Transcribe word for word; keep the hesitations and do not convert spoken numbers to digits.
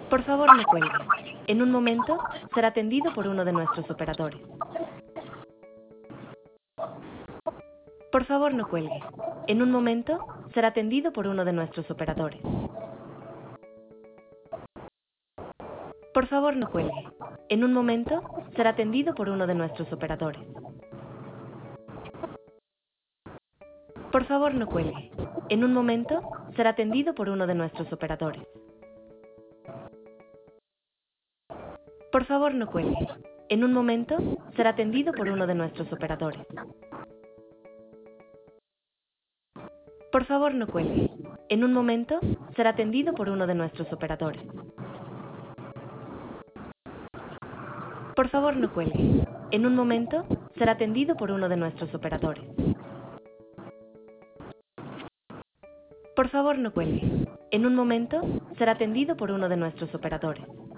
Por favor, no cuelgue. En un momento será atendido por uno de nuestros operadores. Por favor, no cuelgue. En un momento será atendido por uno de nuestros operadores. Por favor, no cuelgue. En un momento será atendido por uno de nuestros operadores. Por favor, no cuelgue. En un momento será atendido por uno de nuestros operadores. Por favor, no cuelgue. En un momento será atendido por uno de nuestros operadores. Por favor, no cuelgue. En un momento será atendido por uno de nuestros operadores. Por favor, no cuelgue. En un momento será atendido por uno de nuestros operadores. Por favor, no cuelgue. En un momento será atendido por uno de nuestros operadores.